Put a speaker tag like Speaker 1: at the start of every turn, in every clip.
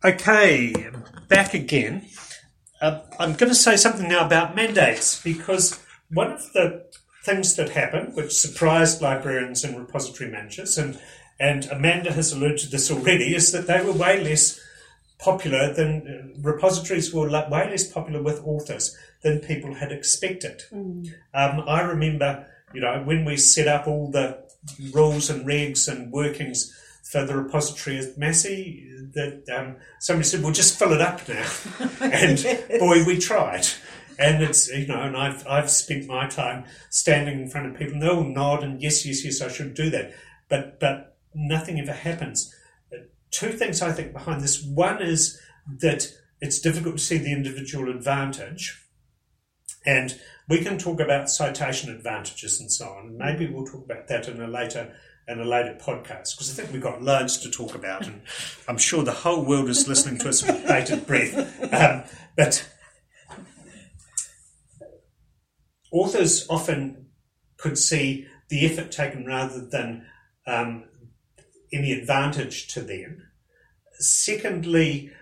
Speaker 1: Okay, back again. I'm going to say something now about mandates, because one of the things that happened, which surprised librarians and repository managers, and Amanda has alluded to this already, is that they were way less popular than repositories were way less popular with authors than people had expected. I remember, when we set up all the rules and regs and workings for the repository at Massey, that somebody said, "Well, just fill it up now," and boy, we tried. And it's and I've spent my time standing in front of people, and they'll nod and yes, I should do that, but nothing ever happens. Two things I think behind this. One is that it's difficult to see the individual advantage, and we can talk about citation advantages and so on. Maybe we'll talk about that in a later podcast, because I think we've got loads to talk about, and I'm sure the whole world is listening to us with bated breath. But authors often could see the effort taken rather than any advantage to them. Secondly,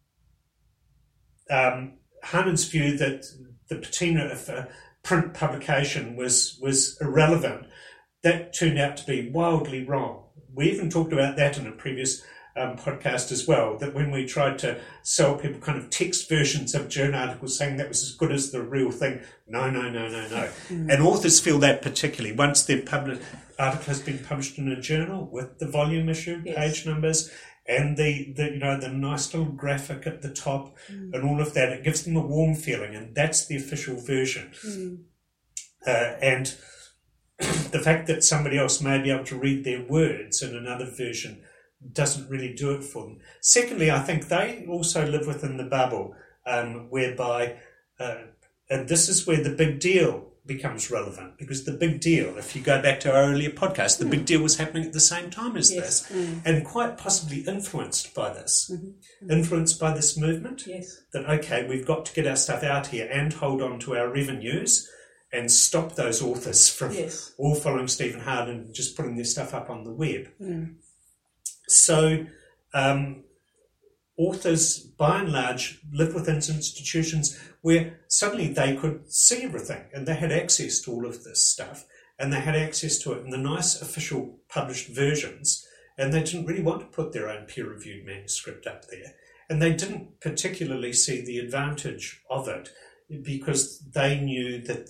Speaker 1: Hanan's view that the patina of print publication was irrelevant, that turned out to be wildly wrong. We even talked about that in a previous podcast as well, that when we tried to sell people kind of text versions of journal articles saying that was as good as the real thing, no. And authors feel that particularly. Once their article has been published in a journal with the volume issue, page numbers, and the nice little graphic at the top and all of that, it gives them a warm feeling, and that's the official version. And the fact that somebody else may be able to read their words in another version doesn't really do it for them. Secondly, I think they also live within the bubble whereby, and this is where the big deal becomes relevant, because the big deal, if you go back to our earlier podcast, the big deal was happening at the same time as this, and quite possibly influenced by this, influenced by this movement, that, okay, we've got to get our stuff out here and hold on to our revenues and stop those authors from all following Stephen Hard and just putting their stuff up on the web. So authors, by and large, live within institutions where suddenly they could see everything, and they had access to all of this stuff, and they had access to it in the nice official published versions, and they didn't really want to put their own peer-reviewed manuscript up there, and they didn't particularly see the advantage of it, because they knew that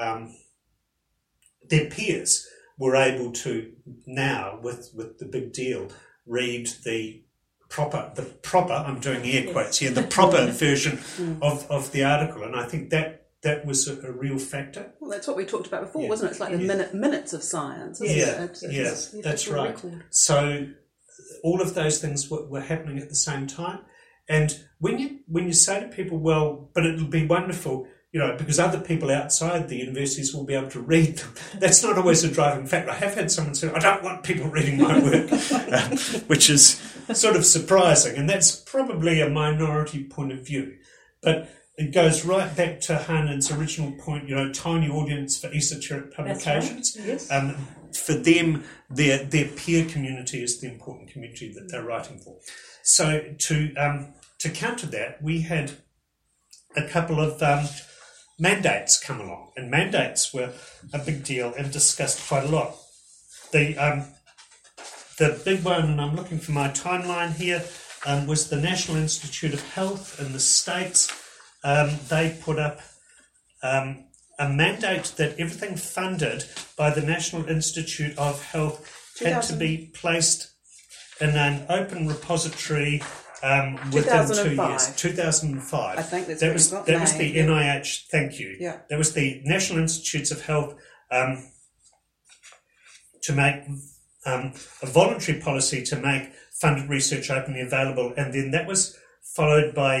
Speaker 1: their peers were able to now, with the big deal, read the proper, I'm doing air quotes here, the proper version of the article. And I think that was a real factor.
Speaker 2: Well, that's what we talked about before, wasn't it? It's like the minutes of science, isn't it?
Speaker 1: That's right. Record. So all of those things were happening at the same time. And when you say to people, well, but it'll be wonderful, because other people outside the universities will be able to read them, that's not always a driving factor. I have had someone say, I don't want people reading my work, which is sort of surprising. And that's probably a minority point of view. But it goes right back to Hanan's original point, tiny audience for esoteric publications.
Speaker 2: That's right. Yes.
Speaker 1: For them, their peer community is the important community that they're writing for. So to counter that, we had a couple of mandates come along, and mandates were a big deal and discussed quite a lot. The big one, and I'm looking for my timeline here, was the National Institute of Health in the States. They put up a mandate that everything funded by the National Institute of Health had to be placed in an open repository within 2 years. 2005.
Speaker 2: I think that
Speaker 1: was the NIH. Thank you.
Speaker 2: Yeah.
Speaker 1: That was the National Institutes of Health to make a voluntary policy to make funded research openly available, and then that was followed by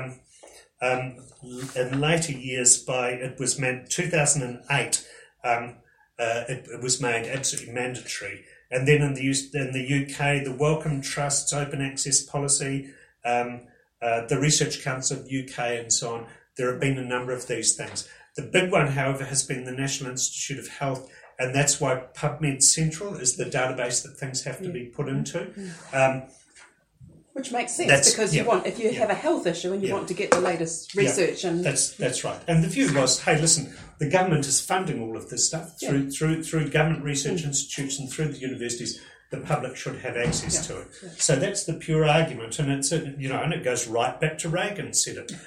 Speaker 1: in later years it was made 2008. It was made absolutely mandatory. And then in the UK, the Wellcome Trust's open access policy, the Research Council of UK and so on, there have been a number of these things. The big one, however, has been the National Institute of Health, and that's why PubMed Central is the database that things have to be put into.
Speaker 2: Which makes sense because you want, if you have a health issue and you want to get the latest research, and
Speaker 1: that's right. And the view was, hey, listen, the government is funding all of this stuff through government research institutes and through the universities. The public should have access to it. Yeah. So that's the pure argument, and it's and it goes right back to Reagan said it.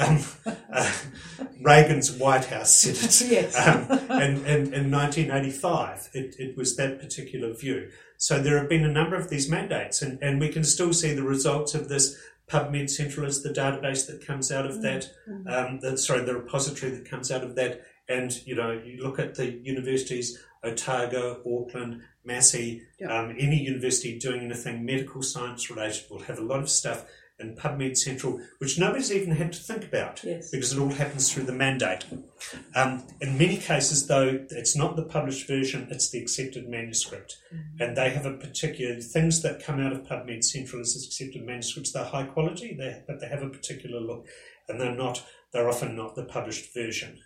Speaker 1: Reagan's White House said it.
Speaker 2: Yes.
Speaker 1: In 1985, it was that particular view. So there have been a number of these mandates, and we can still see the results of this. PubMed Central is the database that comes out of that. The repository that comes out of that. And you look at the universities, Otago, Auckland, Massey, any university doing anything medical science related will have a lot of stuff in PubMed Central, which nobody's even had to think about because it all happens through the mandate. In many cases, though, it's not the published version, it's the accepted manuscript. And they have a particular, things that come out of PubMed Central as accepted manuscripts, they're high quality, but they have a particular look, and they're often not the published version.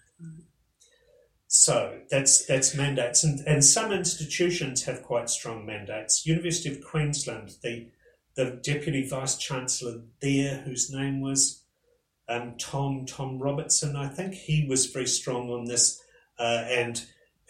Speaker 1: So that's mandates, and some institutions have quite strong mandates. University of Queensland, the Deputy Vice-Chancellor there, whose name was Tom Robertson, I think, he was very strong on this and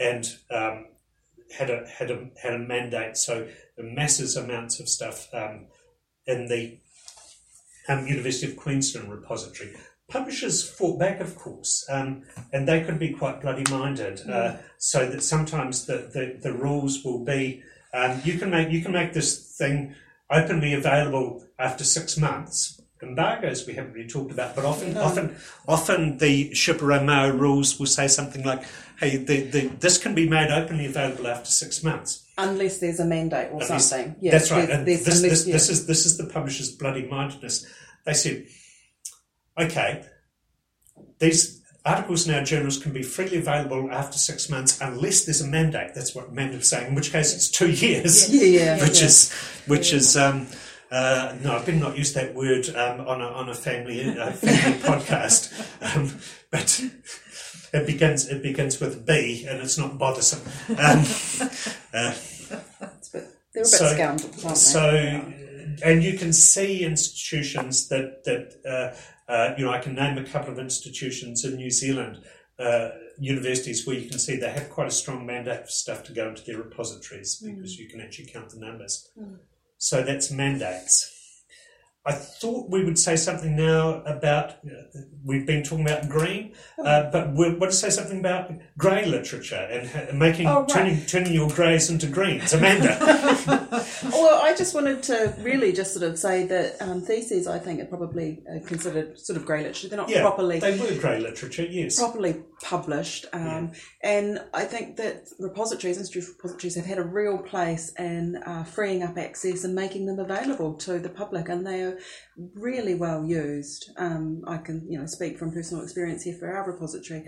Speaker 1: had a mandate. So masses amounts of stuff in the University of Queensland repository. Publishers fought back, of course, and they could be quite bloody-minded. So that sometimes the rules will be you can make this thing openly available after 6 months. Embargoes we haven't really talked about, but often the Shipper-Mao rules will say something like, "Hey, this can be made openly available after 6 months."
Speaker 2: Unless there's a mandate or something.
Speaker 1: Yeah, that's right. And this is the publisher's bloody-mindedness. They said, okay, these articles in our journals can be freely available after 6 months unless there's a mandate. That's what Amanda's saying, in which case it's 2 years. Which is no, I better not use that word on a family podcast. But it begins with a B, and it's not bothersome. They're
Speaker 2: a bit scoundrels, aren't they?
Speaker 1: So, and you can see institutions that I can name a couple of institutions in New Zealand, universities where you can see they have quite a strong mandate for stuff to go into their repositories because you can actually count the numbers. So that's mandates. I thought we would say something now about, we've been talking about green, but we want to say something about grey literature and turning your greys into greens. Amanda.
Speaker 2: Well, I just wanted to really just sort of say that theses, I think, are probably considered sort of grey literature. They're not properly...
Speaker 1: they were grey literature, yes.
Speaker 2: Properly published. And I think that institutional repositories have had a real place in freeing up access and making them available to the public, and they are really well used. I can, speak from personal experience here for our repository.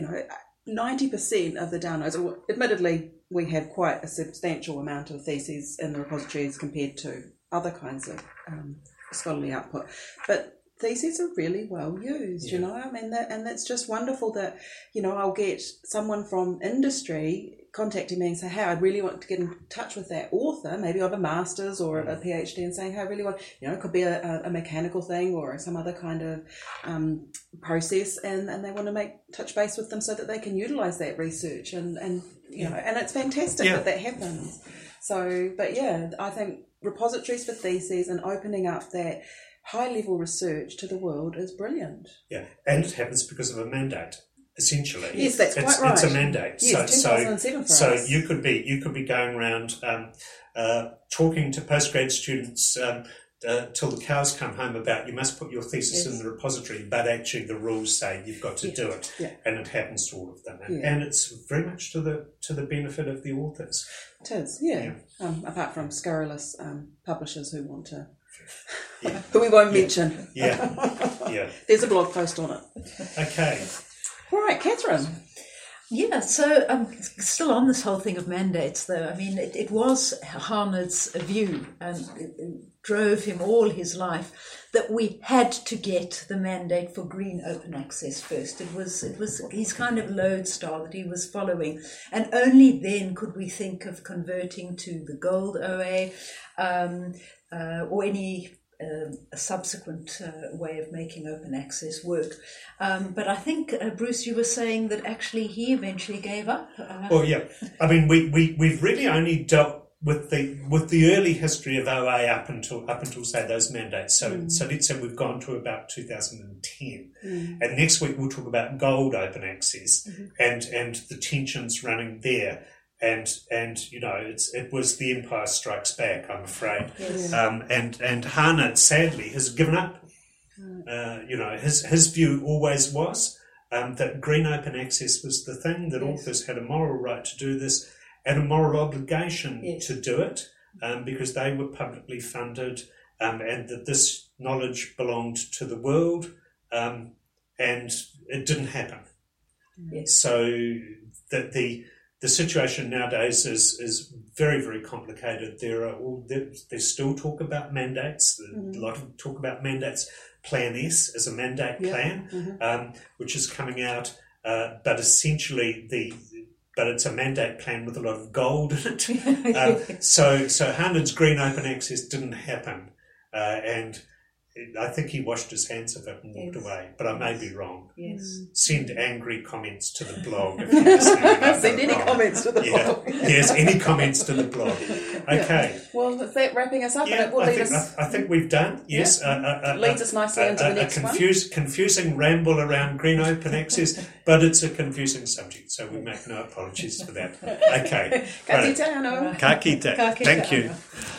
Speaker 2: 90% of the downloads, well, admittedly, we have quite a substantial amount of theses in the repositories compared to other kinds of scholarly output, but theses are really well used, and that's just wonderful that, I'll get someone from industry contacting me and say, hey, I really want to get in touch with that author, maybe of a master's or a PhD, and saying, hey, I really want, it could be a mechanical thing or some other kind of process, and they want to touch base with them so that they can utilise that research, and and it's fantastic that happens. So, but I think repositories for theses and opening up that high-level research to the world is brilliant.
Speaker 1: Yeah, and it happens because of a mandate. Essentially,
Speaker 2: yes, that's quite right.
Speaker 1: It's a mandate.
Speaker 2: Yes, 2007 for us.
Speaker 1: You could be going around talking to postgrad students till the cows come home about you must put your thesis in the repository, but actually the rules say you've got to do it, and it happens to all of them, and it's very much to the benefit of the authors.
Speaker 2: It is, apart from scurrilous publishers who want to. Who we won't mention. There's a blog post on it.
Speaker 1: Okay.
Speaker 2: All right, Catherine.
Speaker 3: Yeah, so still on this whole thing of mandates, though. I mean, it was Harned's view, and it drove him all his life, that we had to get the mandate for green open access first. It was his kind of lodestar that he was following, and only then could we think of converting to the gold OA or any a subsequent way of making open access work. But I think, Bruce, you were saying that actually he eventually gave up.
Speaker 1: Well, yeah. I mean, we've really only dealt with the early history of OA up until say those mandates. So let's say we've gone to about 2010, and next week we'll talk about gold open access and the tensions running there. And it was the Empire Strikes Back, I'm afraid.
Speaker 3: Yes.
Speaker 1: And Harnett sadly has given up. His view always was that green open access was the thing, that authors had a moral right to do this and a moral obligation to do it, because they were publicly funded, and that this knowledge belonged to the world, and it didn't happen.
Speaker 3: Yes.
Speaker 1: So that the situation nowadays is very, very complicated. There's still talk about mandates. A lot of talk about mandates. Plan S is a mandate plan, which is coming out, but essentially but it's a mandate plan with a lot of gold in it. So Harned's green open access didn't happen, and I think he washed his hands of it and walked away, but I may be wrong.
Speaker 3: Yes.
Speaker 1: Send angry comments to the blog if you're listening.
Speaker 2: Send any comments to the blog.
Speaker 1: Yes, any comments to the blog. Okay.
Speaker 2: Yeah. Well, is that wrapping us up?
Speaker 1: Yeah,
Speaker 2: and it will lead us.
Speaker 1: I think we've done. Yes.
Speaker 2: Leads us nicely into the next one.
Speaker 1: Confusing ramble around green open access, but it's a confusing subject, so we make no apologies for that. Okay.
Speaker 2: Ka kite anō.
Speaker 1: Ka kite.
Speaker 3: Ka kite
Speaker 1: Thank you.
Speaker 3: anō.